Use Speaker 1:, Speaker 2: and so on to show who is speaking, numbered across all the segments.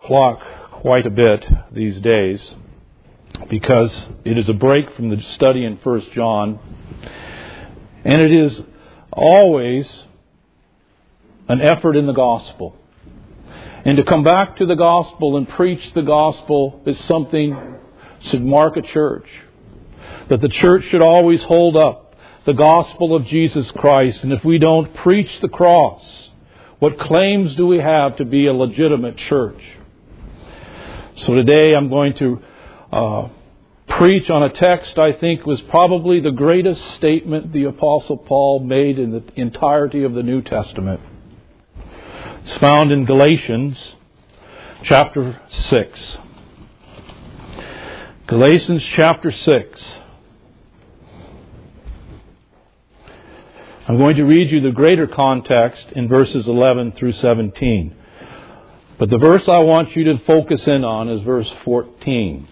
Speaker 1: clock quite a bit these days because it is a break from the study in 1 John. And it is always an effort in the gospel. And to come back to the gospel and preach the gospel is something that should mark a church. That the church should always hold up the gospel of Jesus Christ. And if we don't preach the cross, what claims do we have to be a legitimate church? So today I'm going to preach on a text I think was probably the greatest statement the Apostle Paul made in the entirety of the New Testament. It's found in Galatians chapter 6. Galatians chapter 6. I'm going to read you the greater context in verses 11 through 17. But the verse I want you to focus in on is verse 14.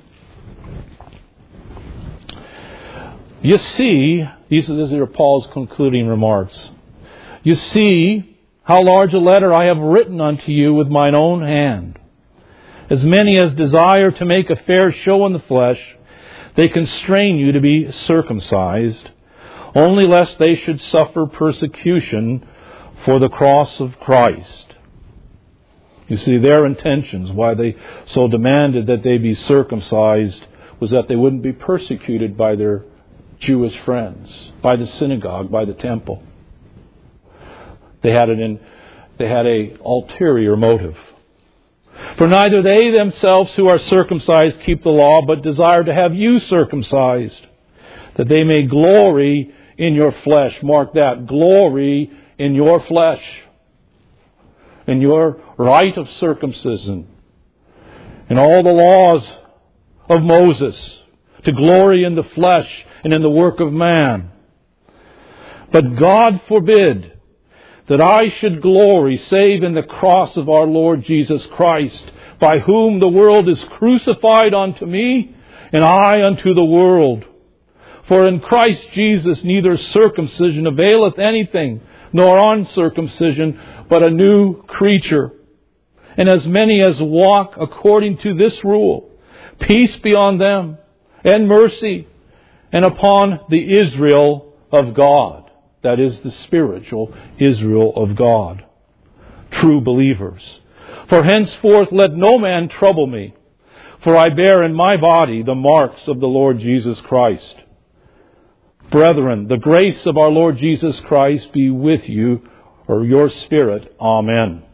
Speaker 1: You see, these are Paul's concluding remarks. You see how large a letter I have written unto you with mine own hand. As many as desire to make a fair show in the flesh, they constrain you to be circumcised, only lest they should suffer persecution for the cross of Christ. You see, their intentions, why they so demanded that they be circumcised, was that they wouldn't be persecuted by their Jewish friends, by the synagogue, by the temple. They had a ulterior motive. For neither they themselves who are circumcised keep the law, but desire to have you circumcised, that they may glory in your flesh. Mark that, glory in your flesh, in your rite of circumcision, in all the laws of Moses, to glory in the flesh and in the work of man. But God forbid that I should glory save in the cross of our Lord Jesus Christ, by whom the world is crucified unto me, and I unto the world. For in Christ Jesus neither circumcision availeth anything, nor uncircumcision, but a new creature. And as many as walk according to this rule, peace be on them, and mercy, and upon the Israel of God. That is the spiritual Israel of God. True believers. For henceforth let no man trouble me, for I bear in my body the marks of the Lord Jesus Christ. Brethren, the grace of our Lord Jesus Christ be with you, or your spirit. Amen.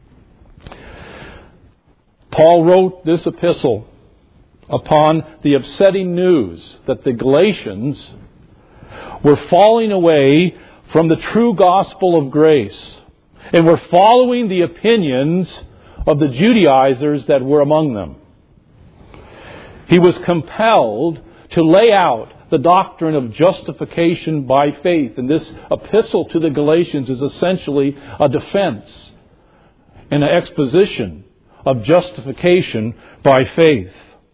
Speaker 1: Paul wrote this epistle upon the upsetting news that the Galatians were falling away from the true gospel of grace and were following the opinions of the Judaizers that were among them. He was compelled to lay out the doctrine of justification by faith. And this epistle to the Galatians is essentially a defense and an exposition of justification by faith.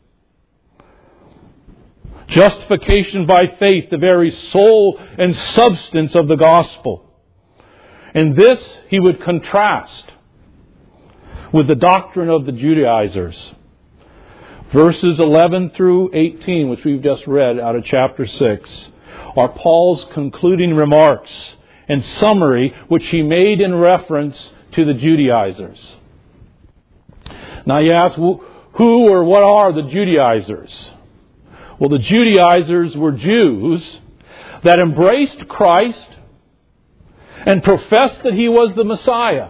Speaker 1: Justification by faith, the very soul and substance of the gospel. And this he would contrast with the doctrine of the Judaizers. Verses 11 through 18, which we've just read out of chapter 6, are Paul's concluding remarks and summary, which he made in reference to the Judaizers. Now you ask, who or what are the Judaizers? Well, the Judaizers were Jews that embraced Christ and professed that He was the Messiah.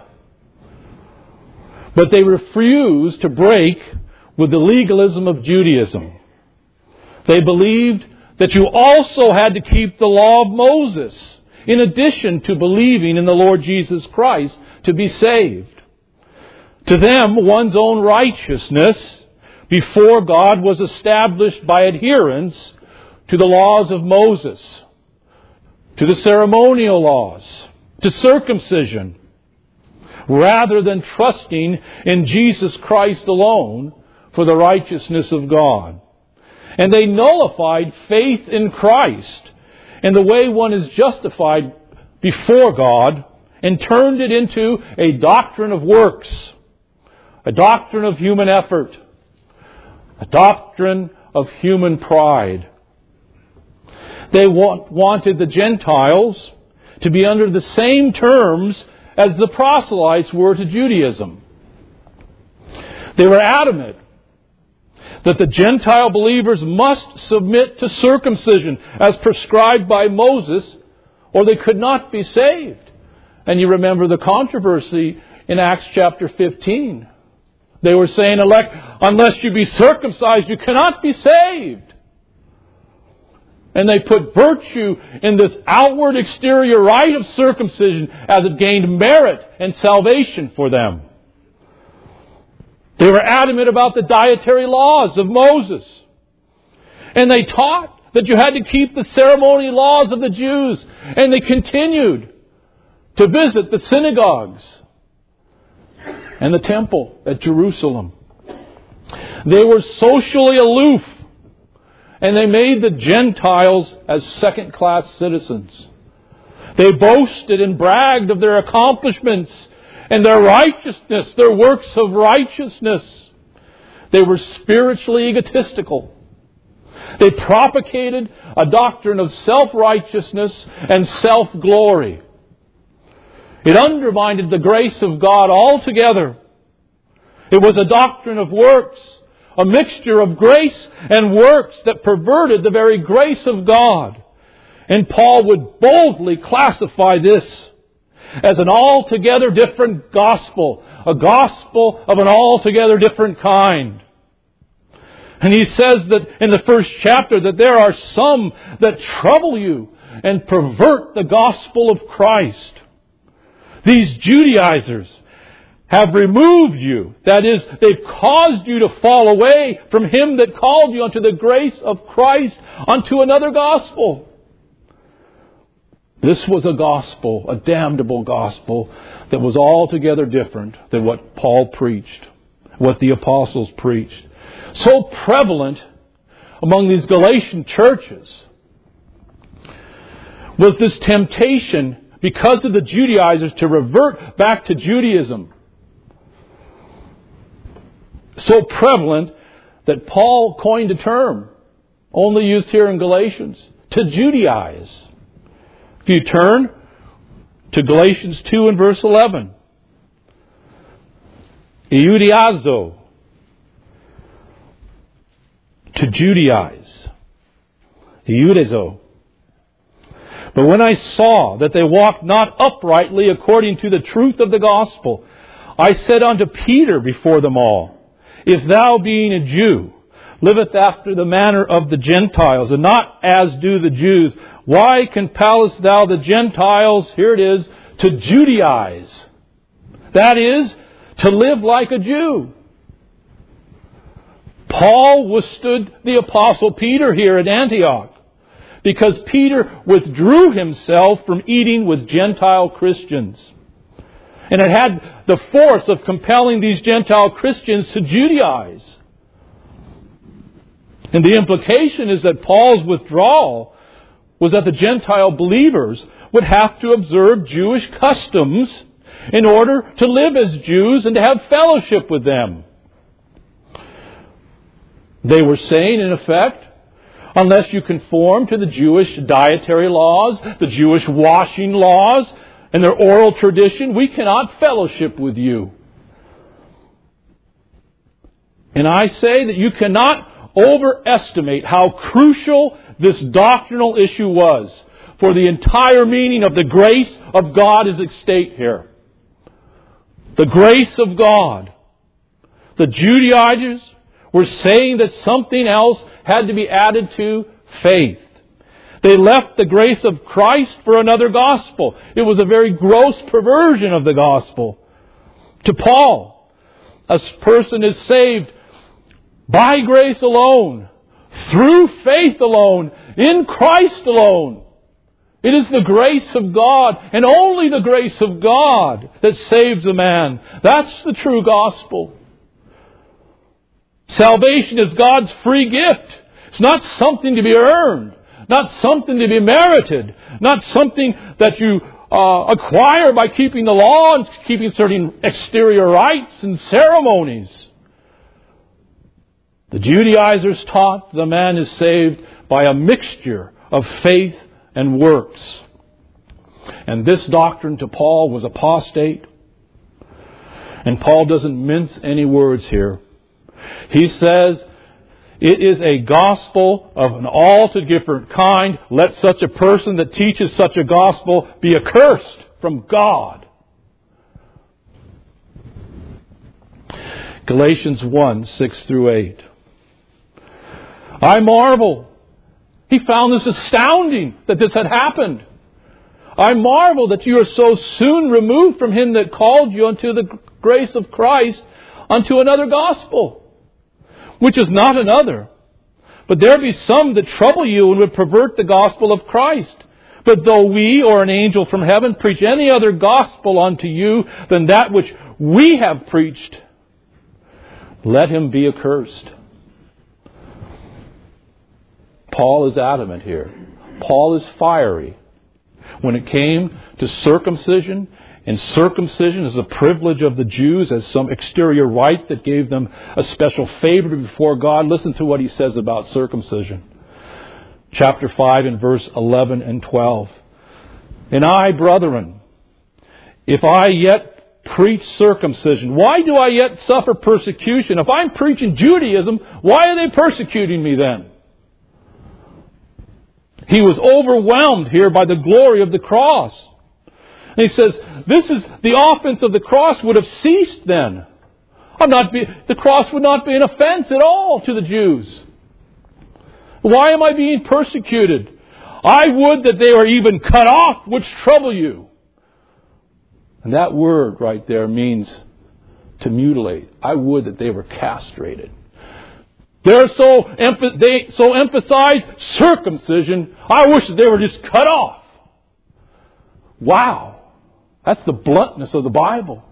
Speaker 1: But they refused to break with the legalism of Judaism. They believed that you also had to keep the law of Moses, in addition to believing in the Lord Jesus Christ to be saved. To them, one's own righteousness before God was established by adherence to the laws of Moses, to the ceremonial laws, to circumcision, rather than trusting in Jesus Christ alone for the righteousness of God. And they nullified faith in Christ and the way one is justified before God, and turned it into a doctrine of works, a doctrine of human effort, a doctrine of human pride. They wanted the Gentiles to be under the same terms as the proselytes were to Judaism. They were adamant that the Gentile believers must submit to circumcision as prescribed by Moses, or they could not be saved. And you remember the controversy in Acts chapter 15. They were saying, unless you be circumcised, you cannot be saved. And they put virtue in this outward exterior rite of circumcision as it gained merit and salvation for them. They were adamant about the dietary laws of Moses. And they taught that you had to keep the ceremonial laws of the Jews. And they continued to visit the synagogues and the temple at Jerusalem. They were socially aloof. And they made the Gentiles as second-class citizens. They boasted and bragged of their accomplishments and their righteousness, their works of righteousness. They were spiritually egotistical. They propagated a doctrine of self-righteousness and self-glory. It undermined the grace of God altogether. It was a doctrine of works, a mixture of grace and works that perverted the very grace of God. And Paul would boldly classify this as an altogether different gospel, a gospel of an altogether different kind. And he says that in the first chapter that there are some that trouble you and pervert the gospel of Christ. These Judaizers have removed you. That is, they've caused you to fall away from Him that called you unto the grace of Christ unto another gospel. This was a gospel, a damnable gospel, that was altogether different than what Paul preached, what the apostles preached. So prevalent among these Galatian churches was this temptation, because of the Judaizers, to revert back to Judaism. So prevalent that Paul coined a term, only used here in Galatians, to Judaize. If you turn to Galatians 2 and verse 11. Iudaizo. To Judaize. Iudaizo. But when I saw that they walked not uprightly according to the truth of the gospel, I said unto Peter before them all, if thou, being a Jew, liveth after the manner of the Gentiles, and not as do the Jews, why compellest thou the Gentiles, here it is, to Judaize? That is, to live like a Jew. Paul withstood the Apostle Peter here at Antioch, because Peter withdrew himself from eating with Gentile Christians. And it had the force of compelling these Gentile Christians to Judaize. And the implication is that Paul's withdrawal was that the Gentile believers would have to observe Jewish customs in order to live as Jews and to have fellowship with them. They were saying, in effect, unless you conform to the Jewish dietary laws, the Jewish washing laws, and their oral tradition, we cannot fellowship with you. And I say that you cannot overestimate how crucial this doctrinal issue was, for the entire meaning of the grace of God is at stake here. The grace of God. The Judaizers were saying that something else had to be added to faith. They left the grace of Christ for another gospel. It was a very gross perversion of the gospel. To Paul, a person is saved by grace alone, through faith alone, in Christ alone. It is the grace of God, and only the grace of God, that saves a man. That's the true gospel. Salvation is God's free gift. It's not something to be earned, not something to be merited, not something that you acquire by keeping the law and keeping certain exterior rites and ceremonies. The Judaizers taught the man is saved by a mixture of faith and works. And this doctrine to Paul was apostate. And Paul doesn't mince any words here. He says, it is a gospel of an altogether different kind. Let such a person that teaches such a gospel be accursed from God. Galatians 1, 6 through 8. I marvel. He found this astounding that this had happened. I marvel that you are so soon removed from Him that called you unto the grace of Christ unto another gospel, which is not another. But there be some that trouble you and would pervert the gospel of Christ. But though we or an angel from heaven preach any other gospel unto you than that which we have preached, let him be accursed. Paul is adamant here. Paul is fiery. When it came to circumcision, and circumcision is a privilege of the Jews as some exterior rite that gave them a special favor before God. Listen to what he says about circumcision. Chapter 5 and verse 11 and 12. And I, brethren, if I yet preach circumcision, why do I yet suffer persecution? If I'm preaching Judaism, why are they persecuting me then? He was overwhelmed here by the glory of the cross. And he says, this is the offense of the cross would have ceased then. The cross would not be an offense at all to the Jews. Why am I being persecuted? I would that they were even cut off, which trouble you. And that word right there means to mutilate. I would that they were castrated. They so emphasize circumcision. I wish that they were just cut off. Wow. That's the bluntness of the Bible.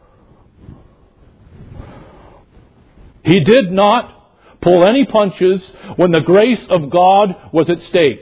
Speaker 1: He did not pull any punches when the grace of God was at stake.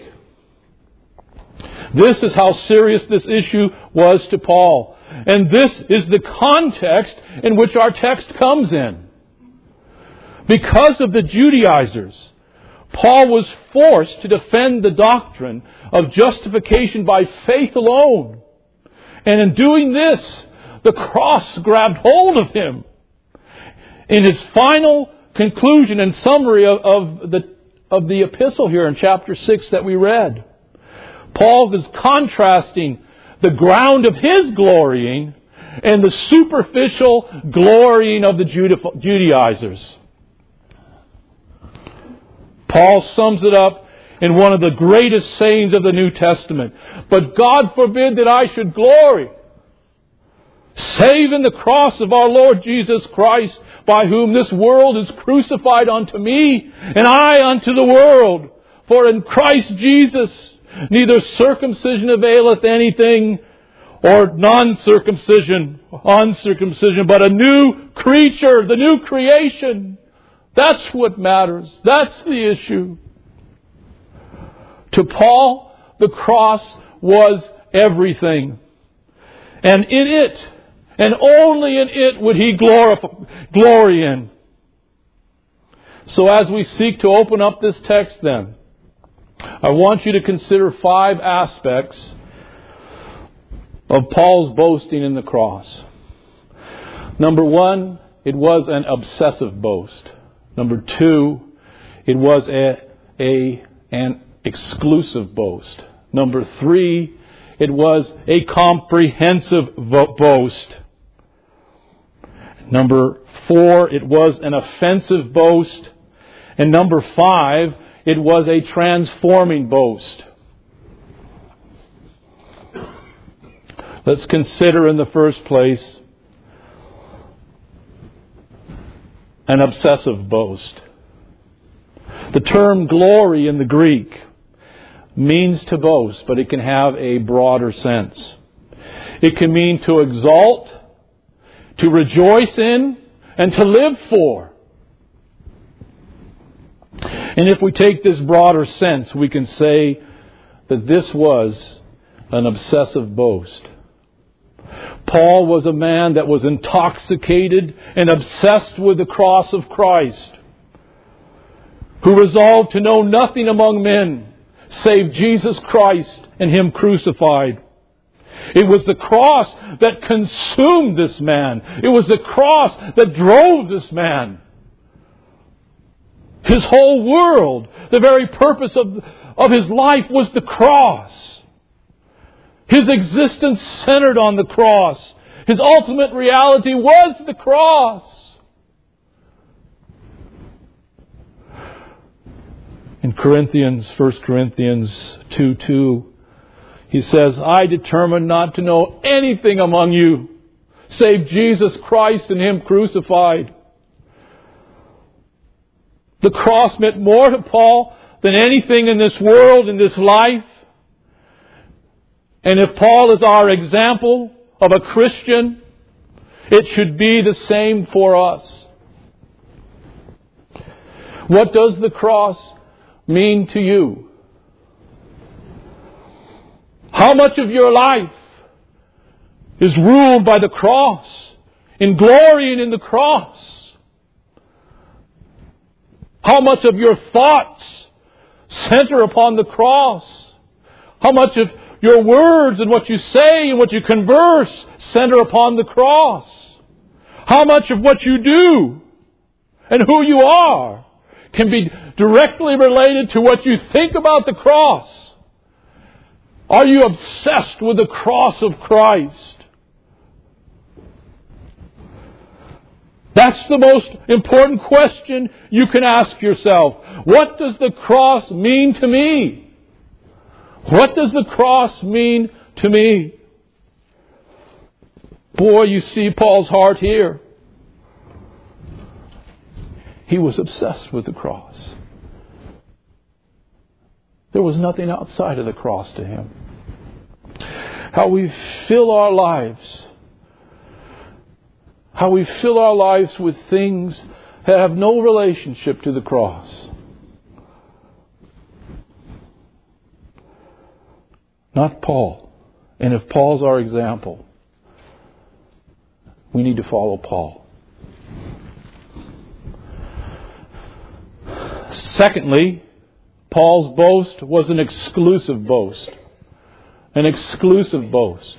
Speaker 1: This is how serious this issue was to Paul. And this is the context in which our text comes in. Because of the Judaizers, Paul was forced to defend the doctrine of justification by faith alone. And in doing this, the cross grabbed hold of him. In his final conclusion and summary of the epistle here in chapter 6 that we read, Paul is contrasting the ground of his glorying and the superficial glorying of the Judaizers. Paul sums it up in one of the greatest sayings of the New Testament. But God forbid that I should glory, save in the cross of our Lord Jesus Christ, by whom this world is crucified unto me, and I unto the world. For in Christ Jesus neither circumcision availeth anything, or uncircumcision, but a new creature, the new creation. That's what matters. That's the issue. To Paul, the cross was everything. And in it, and only in it, would he glory in. So as we seek to open up this text then, I want you to consider 5 aspects of Paul's boasting in the cross. Number 1, it was an obsessive boast. Number 2, it was an exclusive boast. Number 3, it was a comprehensive boast. Number 4, it was an offensive boast. And number 5, it was a transforming boast. Let's consider in the first place an obsessive boast. The term glory in the Greek means to boast, but it can have a broader sense. It can mean to exalt, to rejoice in, and to live for. And if we take this broader sense, we can say that this was an obsessive boast. Paul was a man that was intoxicated and obsessed with the cross of Christ, who resolved to know nothing among men save Jesus Christ and Him crucified. It was the cross that consumed this man. It was the cross that drove this man. His whole world, the very purpose of his life was the cross. His existence centered on the cross. His ultimate reality was the cross. In 1 Corinthians 2:2, he says, I determined not to know anything among you save Jesus Christ and Him crucified. The cross meant more to Paul than anything in this world, in this life. And if Paul is our example of a Christian, it should be the same for us. What does the cross mean to you? How much of your life is ruled by the cross, in glorying in the cross? How much of your thoughts center upon the cross? How much of your words and what you say and what you converse center upon the cross? How much of what you do and who you are can be directly related to what you think about the cross? Are you obsessed with the cross of Christ? That's the most important question you can ask yourself. What does the cross mean to me? What does the cross mean to me? Boy, you see Paul's heart here. He was obsessed with the cross. There was nothing outside of the cross to him. How we fill our lives. How we fill our lives with things that have no relationship to the cross. Not Paul. And if Paul's our example, we need to follow Paul. Secondly, Paul's boast was an exclusive boast. An exclusive boast.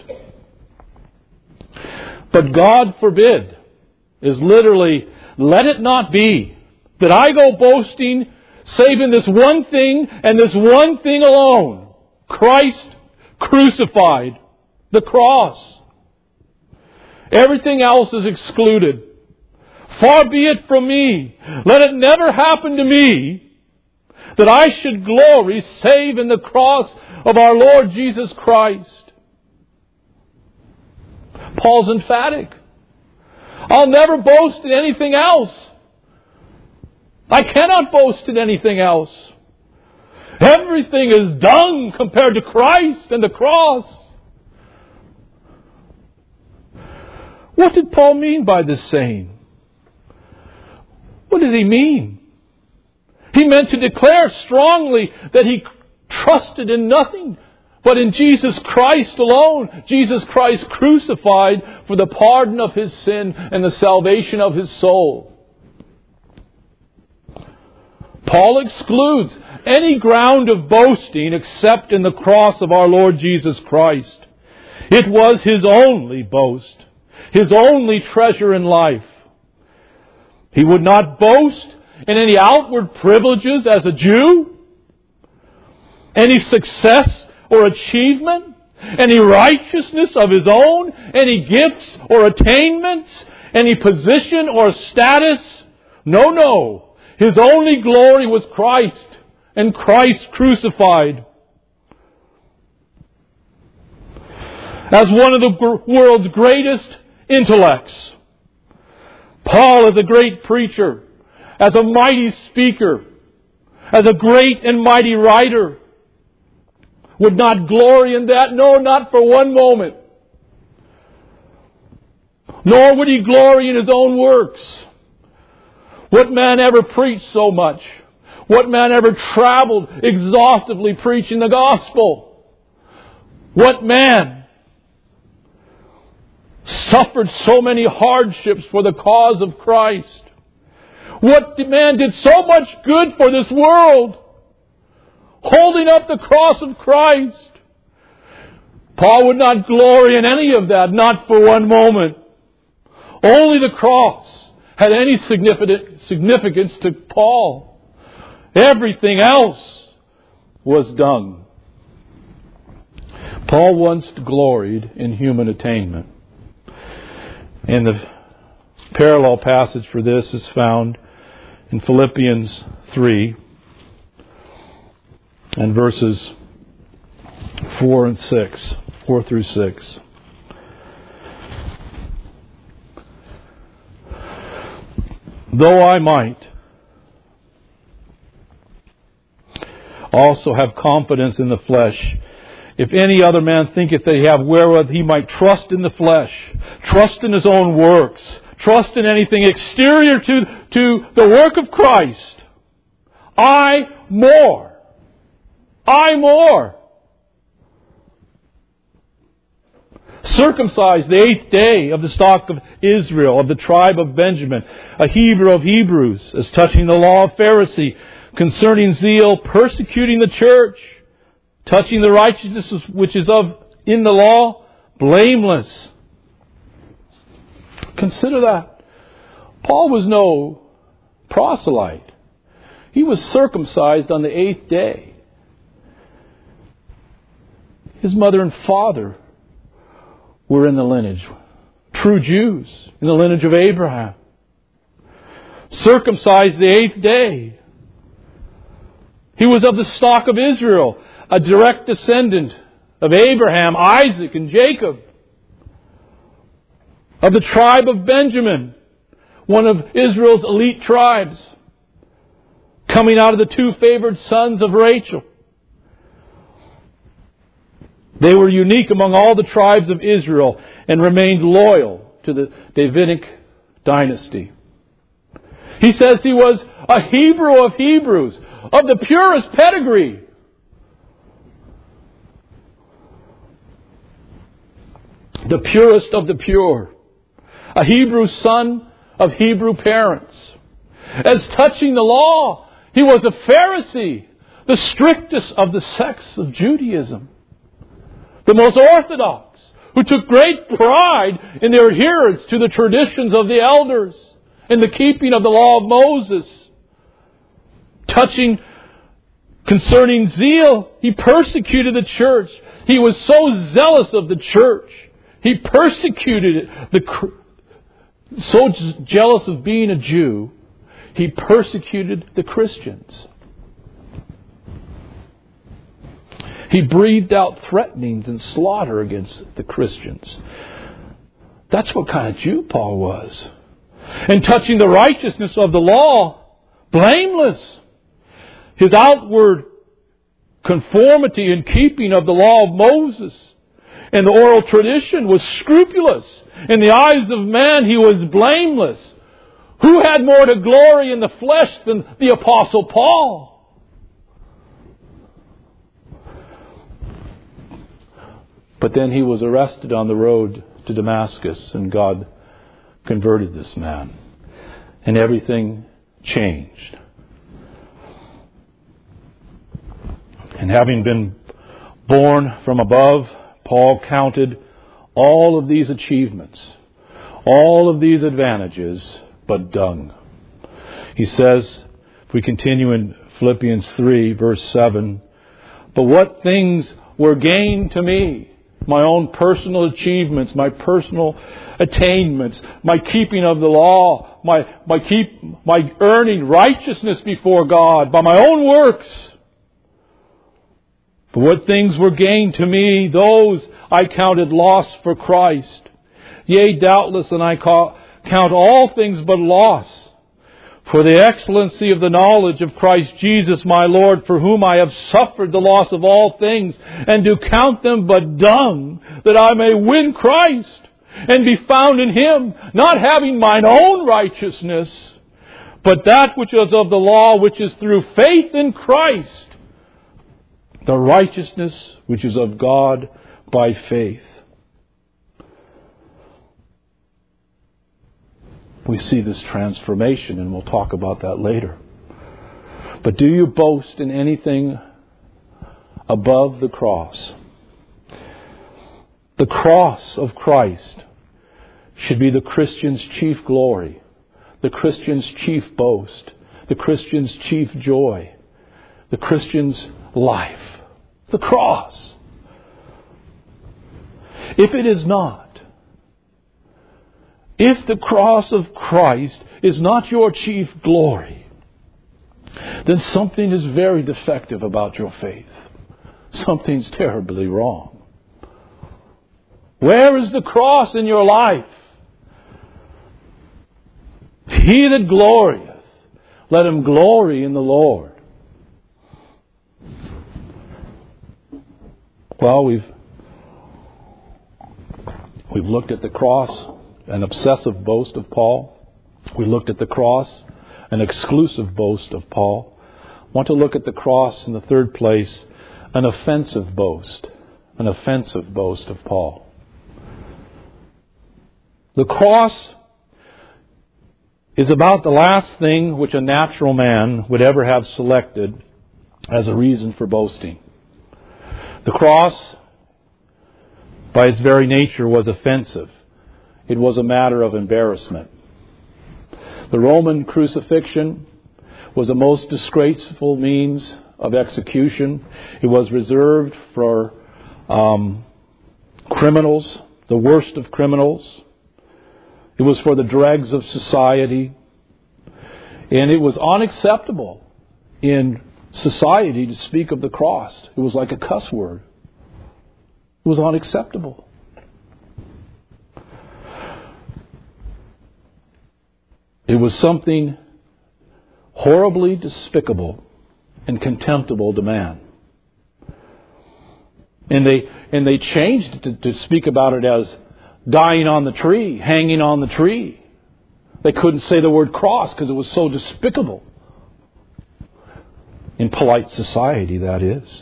Speaker 1: But God forbid is literally, let it not be that I go boasting save in this one thing and this one thing alone. Christ crucified. The cross. Everything else is excluded. Far be it from me. Let it never happen to me that I should glory save in the cross of our Lord Jesus Christ. Paul's emphatic. I'll never boast in anything else. I cannot boast in anything else. Everything is dung compared to Christ and the cross. What did Paul mean by this saying? What did he mean? He meant to declare strongly that he trusted in nothing but in Jesus Christ alone. Jesus Christ crucified for the pardon of his sin and the salvation of his soul. Paul excludes any ground of boasting except in the cross of our Lord Jesus Christ. It was his only boast, his only treasure in life. He would not boast in any outward privileges as a Jew, any success or achievement, any righteousness of his own, any gifts or attainments, any position or status. No. His only glory was Christ and Christ crucified. As one of the world's greatest intellects, Paul, as a great preacher, as a mighty speaker, as a great and mighty writer, would not glory in that. No, not for one moment. Nor would he glory in his own works. What man ever preached so much? What man ever traveled exhaustively preaching the gospel? What man suffered so many hardships for the cause of Christ. What man did so much good for this world, holding up the cross of Christ? Paul would not glory in any of that, not for one moment. Only the cross had any significance to Paul. Everything else was dung. Paul once gloried in human attainment. And the parallel passage for this is found in Philippians 3 and verses 4 through 6. Though I might also have confidence in the flesh, if any other man thinketh that he have wherewith he might trust in the flesh, trust in his own works, trust in anything exterior to the work of Christ, I more. Circumcised the 8th day of the stock of Israel, of the tribe of Benjamin, a Hebrew of Hebrews, as touching the law of Pharisee, concerning zeal, persecuting the church, touching the righteousness which is in the law, blameless. Consider that. Paul was no proselyte. He was circumcised on the 8th day. His mother and father were in the lineage, true Jews, in the lineage of Abraham. Circumcised the 8th day. He was of the stock of Israel, a direct descendant of Abraham, Isaac, and Jacob. Of the tribe of Benjamin, one of Israel's elite tribes, coming out of the 2 favored sons of Rachel. They were unique among all the tribes of Israel and remained loyal to the Davidic dynasty. He says he was a Hebrew of Hebrews, of the purest pedigree. The purest of the pure. A Hebrew son of Hebrew parents. As touching the law, he was a Pharisee, the strictest of the sects of Judaism. The most orthodox, who took great pride in their adherence to the traditions of the elders, in the keeping of the law of Moses. Concerning zeal, he persecuted the church. He was so zealous of the church. He persecuted it. So jealous of being a Jew, he persecuted the Christians. He breathed out threatenings and slaughter against the Christians. That's what kind of Jew Paul was. And touching the righteousness of the law, blameless. His outward conformity and keeping of the law of Moses and the oral tradition was scrupulous. In the eyes of man, he was blameless. Who had more to glory in the flesh than the Apostle Paul? But then he was arrested on the road to Damascus, and God converted this man. And everything changed. And having been born from above, Paul counted all of these achievements, all of these advantages, but dung. He says, if we continue in Philippians 3, verse 7, but what things were gained to me, my own personal achievements, my personal attainments, my keeping of the law, my earning righteousness before God by my own works. But what things were gained to me, those I counted loss for Christ. Yea, doubtless, and I count all things but loss, for the excellency of the knowledge of Christ Jesus my Lord, for whom I have suffered the loss of all things, and do count them but dung, that I may win Christ, and be found in Him, not having mine own righteousness, but that which is of the law, which is through faith in Christ, the righteousness which is of God by faith. we see this transformation, and we'll talk about that later. But do you boast in anything above the cross? The cross of Christ should be the Christian's chief glory, the Christian's chief boast, the Christian's chief joy, the Christian's life. The cross. If it is not, if the cross of Christ is not your chief glory, then something is very defective about your faith. Something's terribly wrong. Where is the cross in your life? He that glorieth, let him glory in the Lord. Well, we've looked at the cross, an obsessive boast of Paul. We looked at the cross, an exclusive boast of Paul. I want to look at the cross in the third place, an offensive boast. An offensive boast of Paul. The cross is about the last thing which a natural man would ever have selected as a reason for boasting. The cross, by its very nature, was offensive. It was a matter of embarrassment. The Roman crucifixion was the most disgraceful means of execution. It was reserved for criminals, the worst of criminals. It was for the dregs of society. And it was unacceptable in society to speak of the cross. It was like a cuss word. It was unacceptable. It was something horribly despicable and contemptible to man. And they changed it to speak about it as dying on the tree, hanging on the tree. They couldn't say the word cross because it was so despicable. In polite society, that is.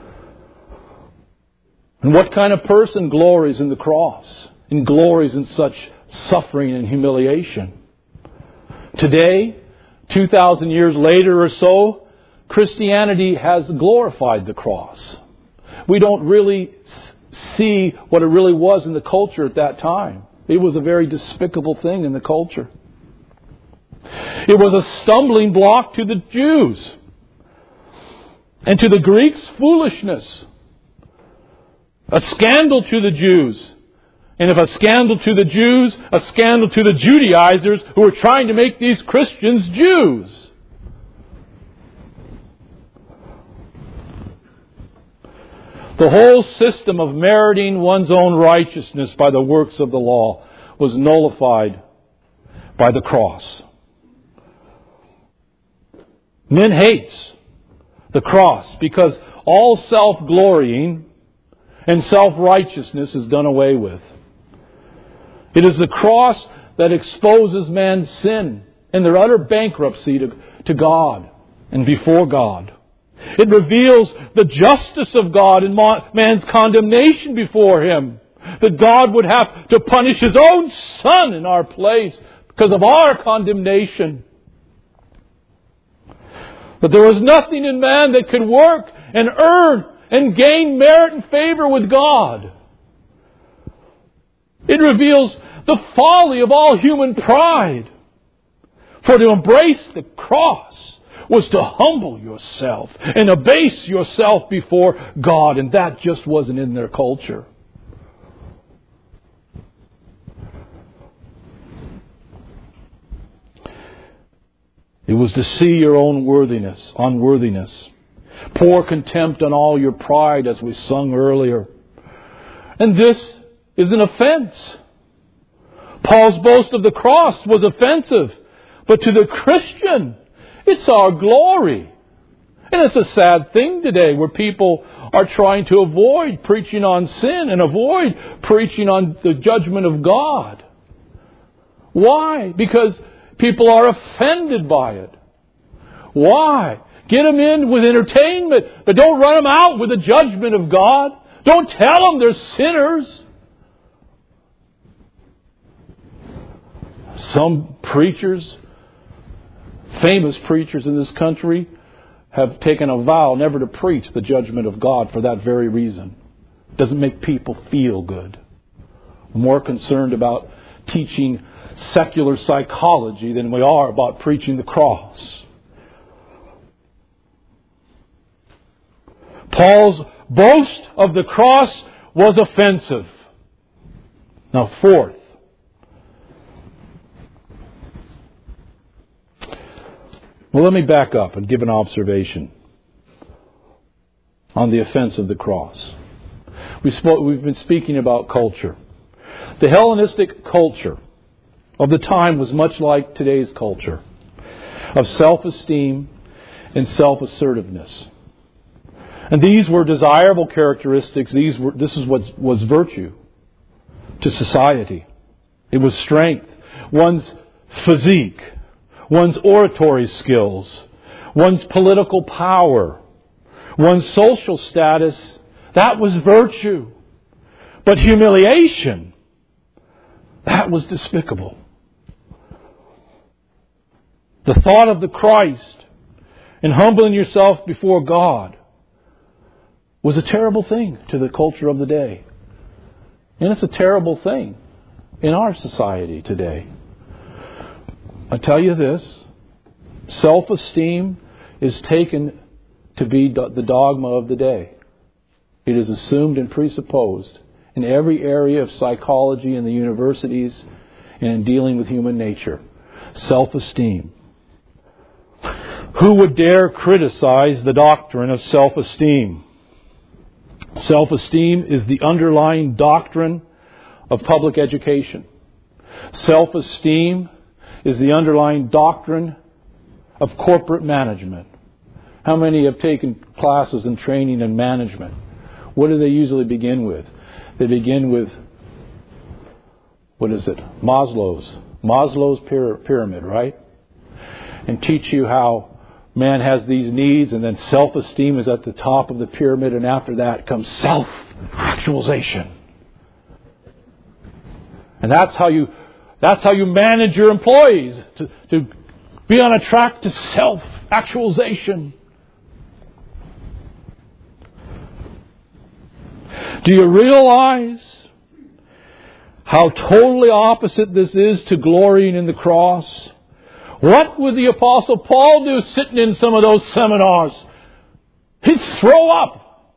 Speaker 1: And what kind of person glories in the cross and glories in such suffering and humiliation? Today, 2,000 years later or so, Christianity has glorified the cross. We don't really see what it really was in the culture at that time. It was a very despicable thing in the culture. It was a stumbling block to the Jews. And to the Greeks, foolishness. A scandal to the Jews. And if a scandal to the Jews, a scandal to the Judaizers who were trying to make these Christians Jews. The whole system of meriting one's own righteousness by the works of the law was nullified by the cross. Men hate the cross because all self-glorying and self-righteousness is done away with. It is the cross that exposes man's sin and their utter bankruptcy to God and before God. It reveals the justice of God and man's condemnation before Him. That God would have to punish His own Son in our place because of our condemnation. But there was nothing in man that could work and earn and gain merit and favor with God. It reveals the folly of all human pride. For to embrace the cross was to humble yourself and abase yourself before God. And that just wasn't in their culture. It was to see your own unworthiness. Pour contempt on all your pride, as we sung earlier. And this is an offense. Paul's boast of the cross was offensive. But to the Christian, it's our glory. And it's a sad thing today where people are trying to avoid preaching on sin and avoid preaching on the judgment of God. Why? Because people are offended by it. Why? Get them in with entertainment, but don't run them out with the judgment of God. Don't tell them they're sinners. Some preachers, famous preachers in this country, have taken a vow never to preach the judgment of God for that very reason. It doesn't make people feel good. More concerned about teaching secular psychology than we are about preaching the cross. Paul's boast of the cross was offensive. Now, fourth, well, let me back up and give an observation on the offense of the cross. We've been speaking about culture. The Hellenistic culture of the time was much like today's culture, of self-esteem and self-assertiveness. And these were desirable characteristics. This is what was virtue to society. It was strength, one's physique, one's oratory skills, one's political power, one's social status. That was virtue. But humiliation, that was despicable. The thought of the Christ and humbling yourself before God was a terrible thing to the culture of the day. And it's a terrible thing in our society today. I tell you this, self-esteem is taken to be the dogma of the day. It is assumed and presupposed in every area of psychology in the universities and in dealing with human nature. Self-esteem. Who would dare criticize the doctrine of self-esteem? Self-esteem is the underlying doctrine of public education. Self-esteem is the underlying doctrine of corporate management. How many have taken classes and training in management? What do they usually begin with? They begin with, Maslow's pyramid, right? And teach you how man has these needs, and then self-esteem is at the top of the pyramid, and after that comes self-actualization. And that's how you manage your employees, to be on a track to self-actualization. Do you realize how totally opposite this is to glorying in the cross? What would the Apostle Paul do sitting in some of those seminars? He'd throw up.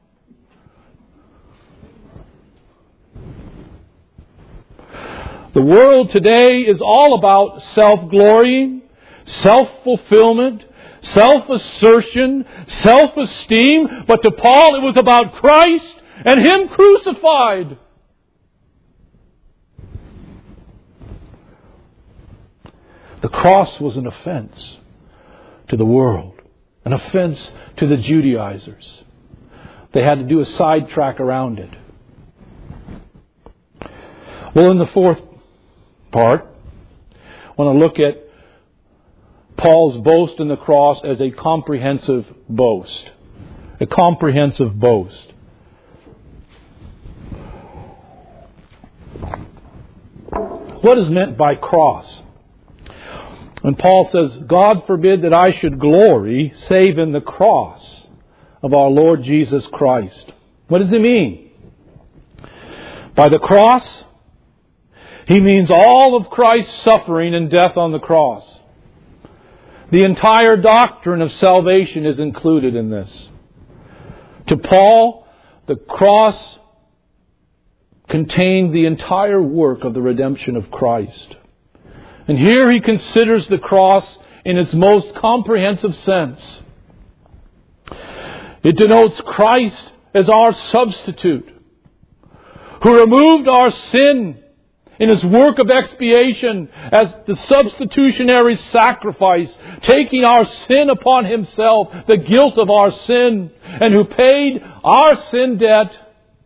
Speaker 1: The world today is all about self-glorying, self-fulfillment, self-assertion, self-esteem. But to Paul it was about Christ and Him crucified. The cross was an offense to the world, an offense to the Judaizers. They had to do a sidetrack around it. Well, in the fourth part, I want to look at Paul's boast in the cross as a comprehensive boast. A comprehensive boast. What is meant by cross? When Paul says, God forbid that I should glory save in the cross of our Lord Jesus Christ. What does he mean? By the cross, he means all of Christ's suffering and death on the cross. The entire doctrine of salvation is included in this. To Paul, the cross contained the entire work of the redemption of Christ. And here he considers the cross in its most comprehensive sense. It denotes Christ as our substitute, who removed our sin in His work of expiation as the substitutionary sacrifice, taking our sin upon Himself, the guilt of our sin, and who paid our sin debt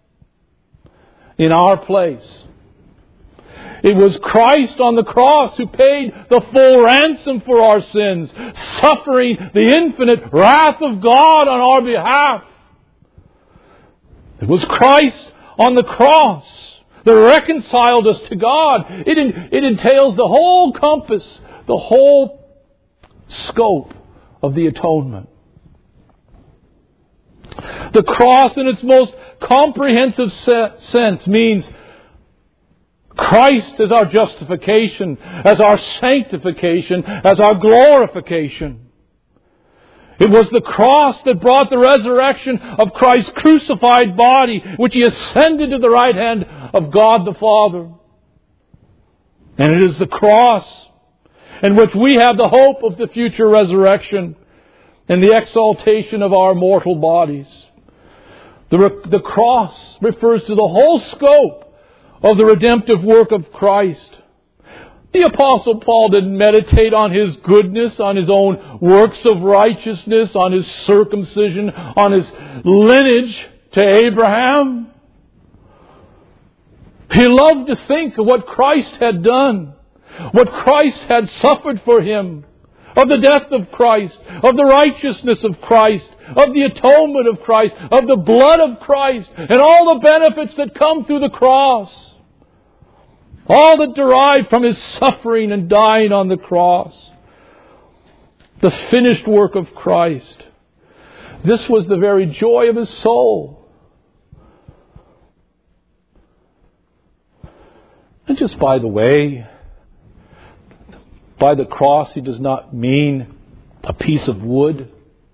Speaker 1: in our place. It was Christ on the cross who paid the full ransom for our sins, suffering the infinite wrath of God on our behalf. It was Christ on the cross, that reconciled us to God. It entails the whole compass, the whole scope of the atonement. The cross in its most comprehensive sense means Christ as our justification, as our sanctification, as our glorification. It was the cross that brought the resurrection of Christ's crucified body, which He ascended to the right hand of God the Father. And it is the cross in which we have the hope of the future resurrection and the exaltation of our mortal bodies. The cross refers to the whole scope of the redemptive work of Christ. The Apostle Paul didn't meditate on his goodness, on his own works of righteousness, on his circumcision, on his lineage to Abraham. He loved to think of what Christ had done, what Christ had suffered for him, of the death of Christ, of the righteousness of Christ, of the atonement of Christ, of the blood of Christ, and all the benefits that come through the cross. All that derived from His suffering and dying on the cross. The finished work of Christ. This was the very joy of His soul. And just by the way, by the cross He does not mean a piece of wood.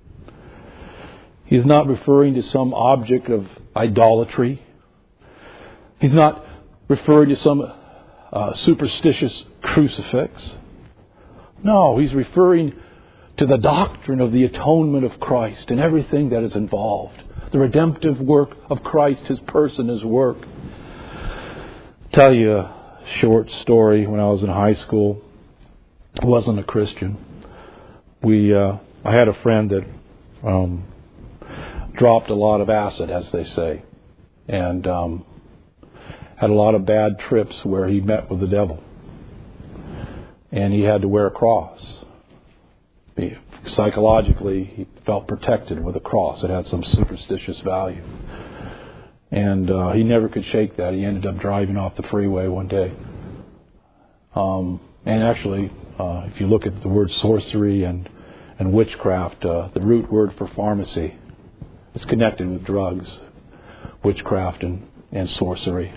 Speaker 1: He's not referring to some object of idolatry. He's not referring to some superstitious crucifix. No, He's referring to the doctrine of the atonement of Christ and everything that is involved. The redemptive work of Christ, His person, His work. I'll tell you a short story. When I was in high school, I wasn't a Christian. I had a friend that dropped a lot of acid, as they say, and had a lot of bad trips where he met with the devil. And he had to wear a cross. Psychologically, he felt protected with a cross. It had some superstitious value. And he never could shake that. He ended up driving off the freeway one day. And actually, if you look at the word sorcery and witchcraft, the root word for pharmacy is connected with drugs, witchcraft and sorcery.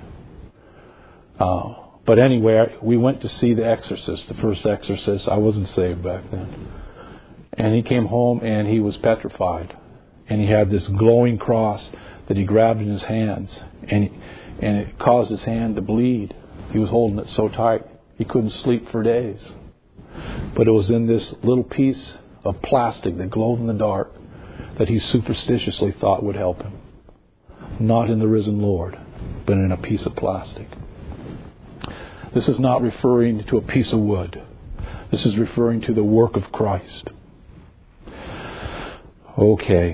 Speaker 1: But anyway, we went to see The Exorcist, the first Exorcist. I wasn't saved back then. And he came home and he was petrified. And he had this glowing cross that he grabbed in his hands. And it caused his hand to bleed. He was holding it so tight he couldn't sleep for days. But it was in this little piece of plastic that glowed in the dark that he superstitiously thought would help him. Not in the risen Lord, but in a piece of plastic. This is not referring to a piece of wood. This is referring to the work of Christ. Okay.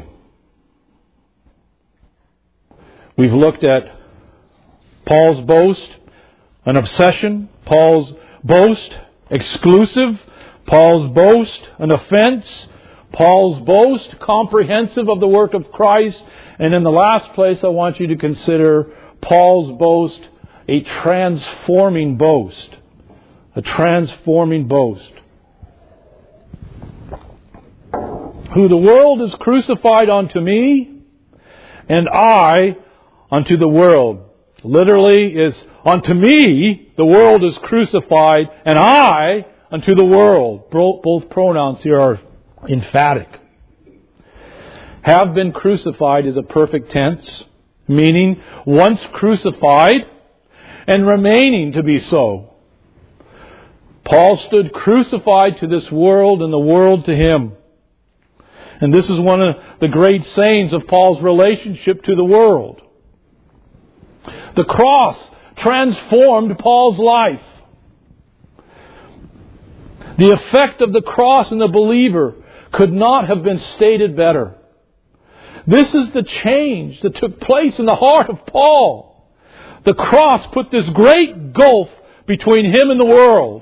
Speaker 1: We've looked at Paul's boast, an obsession. Paul's boast, exclusive. Paul's boast, an offense. Paul's boast, comprehensive of the work of Christ. And in the last place, I want you to consider Paul's boast, a transforming boast. A transforming boast. Who the world is crucified unto me, and I unto the world. Literally is, unto me the world is crucified, and I unto the world. Both pronouns here are emphatic. Have been crucified is a perfect tense, meaning once crucified and remaining to be so. Paul stood crucified to this world and the world to him. And this is one of the great sayings of Paul's relationship to the world. The cross transformed Paul's life. The effect of the cross in the believer could not have been stated better. This is the change that took place in the heart of Paul. The cross put this great gulf between him and the world.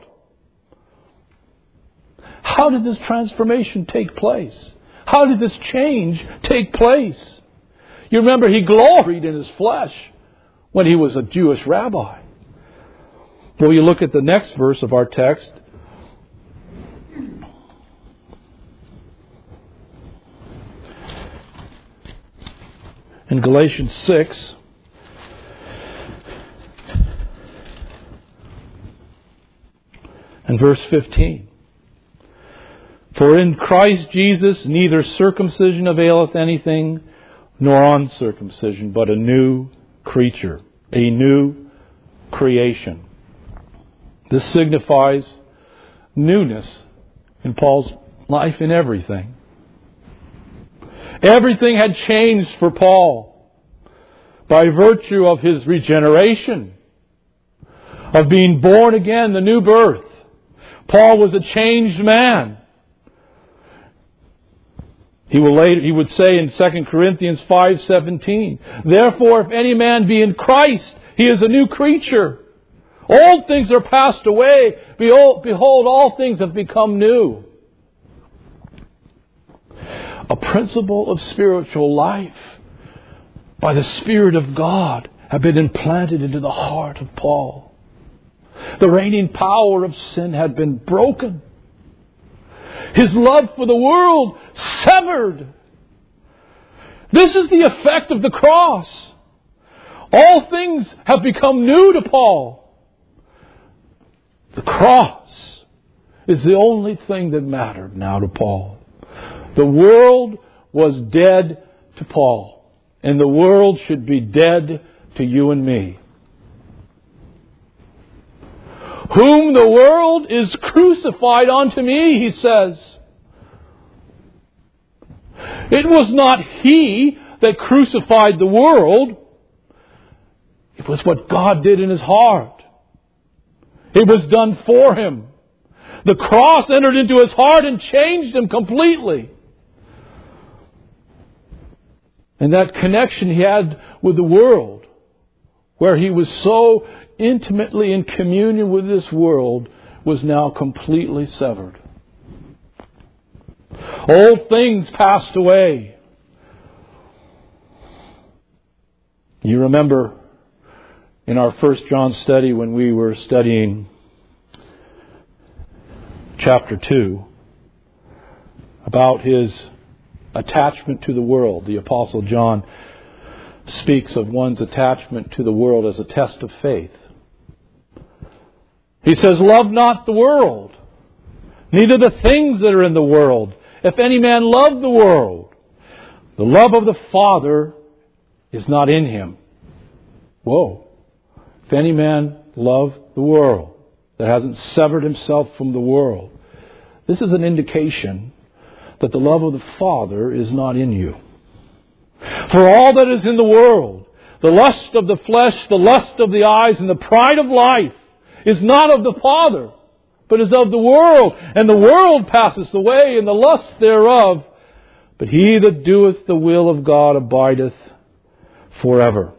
Speaker 1: How did this transformation take place? How did this change take place? You remember he gloried in his flesh when he was a Jewish rabbi. Well, you look at the next verse of our text. In Galatians 6, and verse 15. For in Christ Jesus neither circumcision availeth anything, nor uncircumcision, but a new creature, a new creation. This signifies newness in Paul's life in everything. Everything had changed for Paul by virtue of his regeneration, of being born again, the new birth. Paul was a changed man. He would say in 2 Corinthians 5:17, therefore, if any man be in Christ, he is a new creature. Old things are passed away. Behold, all things have become new. A principle of spiritual life by the Spirit of God have been implanted into the heart of Paul. The reigning power of sin had been broken. His love for the world severed. This is the effect of the cross. All things have become new to Paul. The cross is the only thing that mattered now to Paul. The world was dead to Paul, and the world should be dead to you and me. Whom the world is crucified unto me, he says. It was not he that crucified the world. It was what God did in his heart. It was done for him. The cross entered into his heart and changed him completely. And that connection he had with the world, where he was so intimately in communion with this world, was now completely severed. Old things passed away. You remember in our 1 John study when we were studying chapter 2 about his attachment to the world. The Apostle John speaks of one's attachment to the world as a test of faith. He says, love not the world, neither the things that are in the world. If any man love the world, the love of the Father is not in him. Whoa. If any man love the world, that hasn't severed himself from the world, this is an indication that the love of the Father is not in you. For all that is in the world, the lust of the flesh, the lust of the eyes, and the pride of life, is not of the Father, but is of the world. And the world passeth away, and the lust thereof. But he that doeth the will of God abideth forever.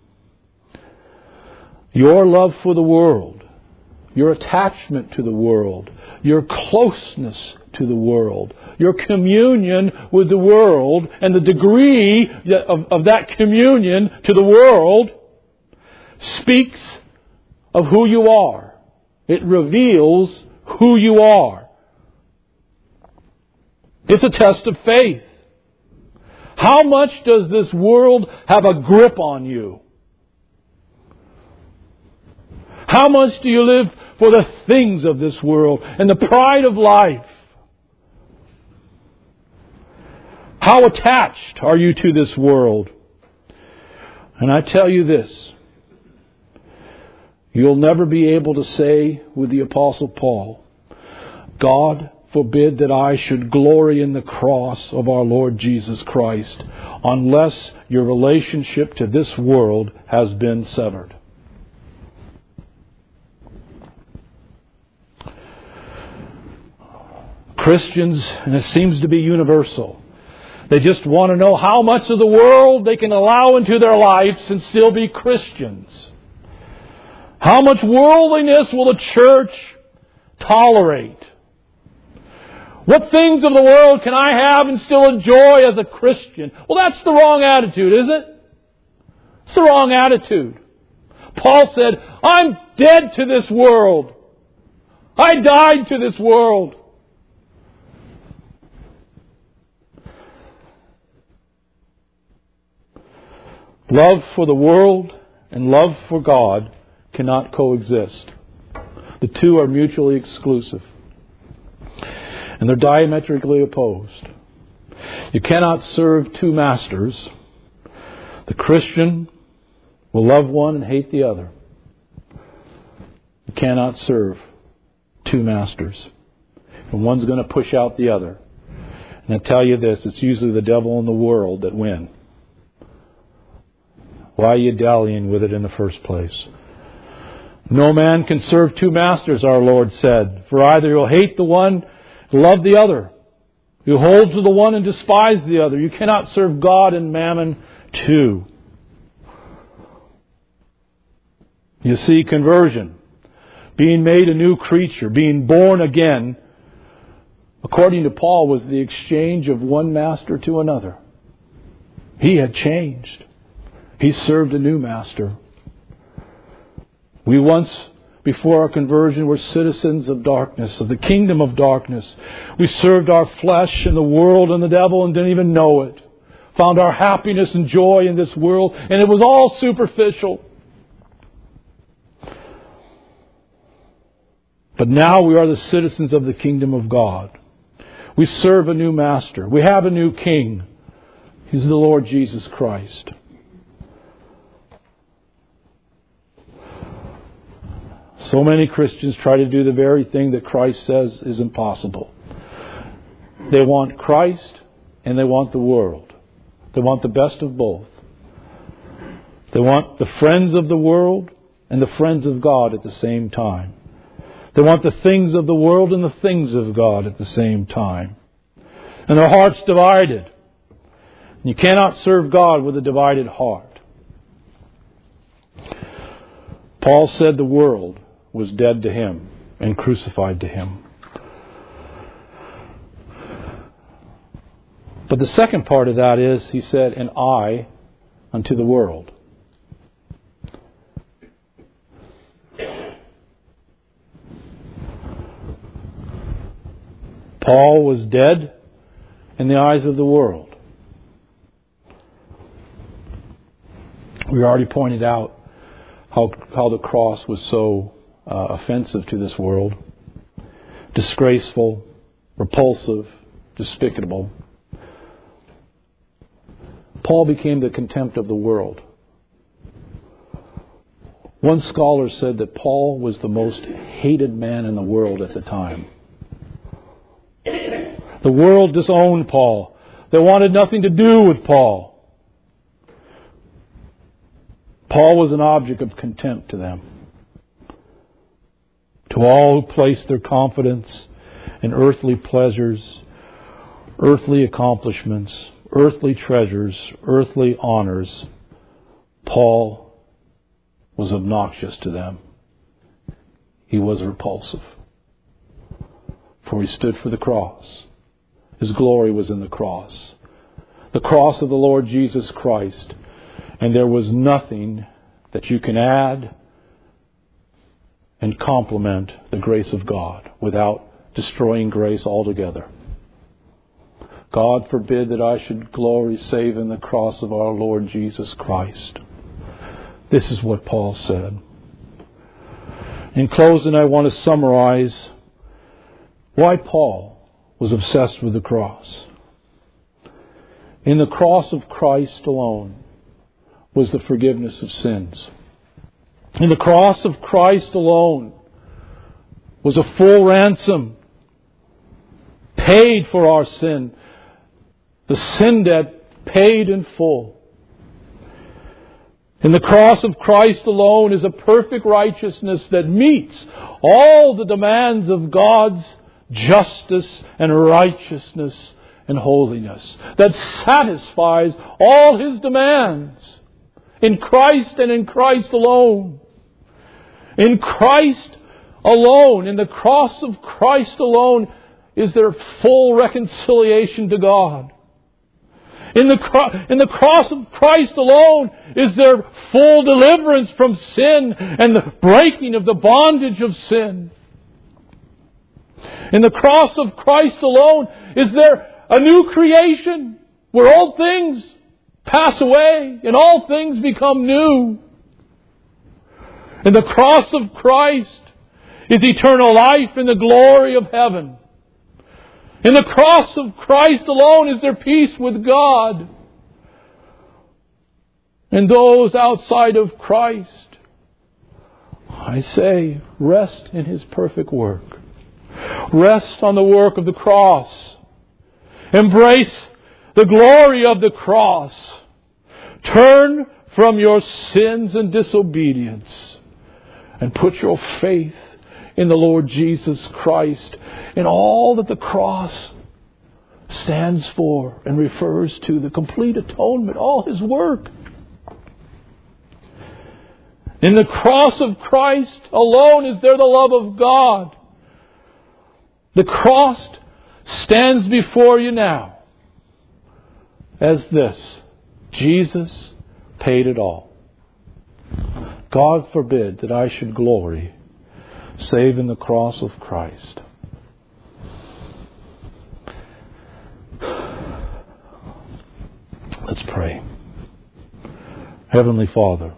Speaker 1: Your love for the world, your attachment to the world, your closeness to the world, your communion with the world, and the degree of that communion to the world speaks of who you are. It reveals who you are. It's a test of faith. How much does this world have a grip on you? How much do you live for the things of this world and the pride of life? How attached are you to this world? And I tell you this, you'll never be able to say with the Apostle Paul, God forbid that I should glory in the cross of our Lord Jesus Christ, unless your relationship to this world has been severed. Christians, and it seems to be universal, they just want to know how much of the world they can allow into their lives and still be Christians. How much worldliness will the church tolerate? What things of the world can I have and still enjoy as a Christian? Well, that's the wrong attitude, is it? It's the wrong attitude. Paul said, I'm dead to this world. I died to this world. Love for the world and love for God cannot coexist. The two are mutually exclusive. And they're diametrically opposed. You cannot serve two masters. The Christian will love one and hate the other. You cannot serve two masters. And one's going to push out the other. And I tell you this, it's usually the devil and the world that win. Why are you dallying with it in the first place? No man can serve two masters, our Lord said. For either you'll hate the one, love the other. You hold to the one and despise the other. You cannot serve God and mammon too. You see, conversion, being made a new creature, being born again, according to Paul, was the exchange of one master to another. He had changed. He served a new master. We once, before our conversion, were citizens of darkness, of the kingdom of darkness. We served our flesh and the world and the devil and didn't even know it. Found our happiness and joy in this world, and it was all superficial. But now we are the citizens of the kingdom of God. We serve a new master. We have a new king. He's the Lord Jesus Christ. So many Christians try to do the very thing that Christ says is impossible. They want Christ and they want the world. They want the best of both. They want the friends of the world and the friends of God at the same time. They want the things of the world and the things of God at the same time. And their heart's divided. You cannot serve God with a divided heart. Paul said the world was dead to him and crucified to him. But the second part of that is, he said, and I unto the world. Paul was dead in the eyes of the world. We already pointed out how the cross was so offensive to this world. Disgraceful, repulsive, despicable. Paul became the contempt of the world. One scholar said that Paul was the most hated man in the world at the time. The world disowned Paul. They wanted nothing to do with Paul. Paul was an object of contempt to them. To all who place their confidence in earthly pleasures, earthly accomplishments, earthly treasures, earthly honors, Paul was obnoxious to them. He was repulsive. For he stood for the cross. His glory was in the cross. The cross of the Lord Jesus Christ. And there was nothing that you can add and complement the grace of God without destroying grace altogether. God forbid that I should glory save in the cross of our Lord Jesus Christ. This is what Paul said. In closing, I want to summarize why Paul was obsessed with the cross. In the cross of Christ alone was the forgiveness of sins. In the cross of Christ alone was a full ransom paid for our sin. The sin debt paid in full. In the cross of Christ alone is a perfect righteousness that meets all the demands of God's justice and righteousness and holiness. That satisfies all His demands. In Christ and in Christ alone. In Christ alone, in the cross of Christ alone, is there full reconciliation to God. In the cross of Christ alone is there full deliverance from sin and the breaking of the bondage of sin. In the cross of Christ alone is there a new creation where old things pass away and all things become new. In the cross of Christ is eternal life in the glory of heaven. In the cross of Christ alone is there peace with God. And those outside of Christ, I say, rest in His perfect work. Rest on the work of the cross. Embrace the glory of the cross. Turn from your sins and disobedience and put your faith in the Lord Jesus Christ, in all that the cross stands for and refers to, the complete atonement, all His work. In the cross of Christ alone is there the love of God. The cross stands before you now as this: Jesus paid it all. God forbid that I should glory save in the cross of Christ. Let's pray. Heavenly Father,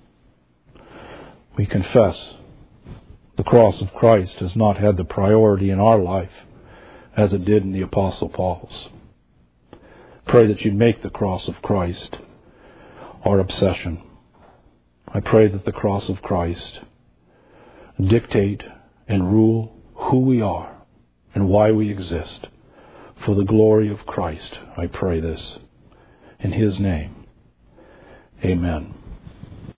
Speaker 1: we confess the cross of Christ has not had the priority in our life as it did in the Apostle Paul's. Pray that you'd make the cross of Christ our obsession. I pray that the cross of Christ dictate and rule who we are and why we exist. For the glory of Christ, I pray this in His name. Amen.